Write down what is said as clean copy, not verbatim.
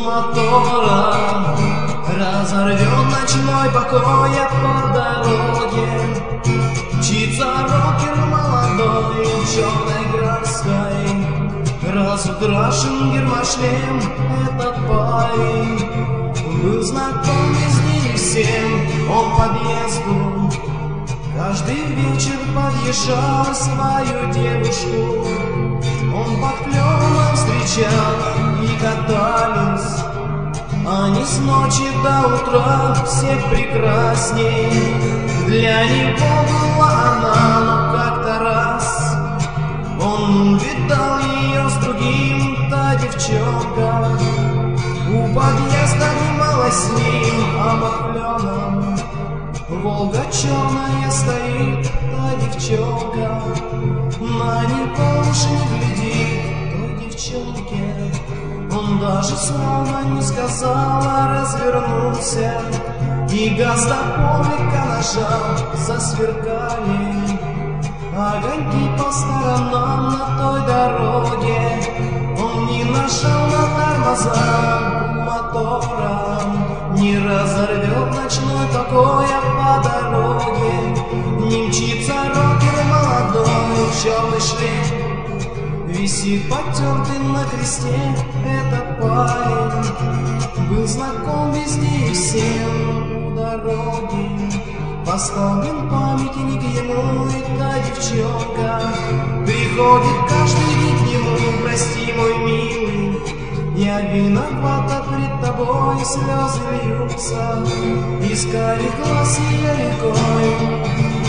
мотора разорвет ночной покой по дороге. Мчится рокер молодой в черной градской, разукрашен гермошлем этот парень. Был знаком везде и всем, он к подъезду каждый вечер подъезжал свою девушку. Он под кленом встречал и катались они с ночи до утра, всех прекрасней. Для него была она, но как-то раз он увидал ее с другим, та девчонка у подъезда обнималась с ним, а под кленом Волга черная стоит, та девчонка на него уж не глядит, той девчонке он даже слова не сказал, а развернулся и газ до полика нажал. Засверкали огоньки по сторонам на той дороге. Он не нажал на тормоза мотора, не разорвет ночной покой по дороге. Не мчится рокер молодой, черный шлем висит потертый на кресте. Этот парень был знаком везде и всем у дороги. Поставлен памятник ему, и та девчонка приходит каждый день к нему. Прости, мой милый, я виновата пред тобой, слезы льются из карих глаз ее рекой.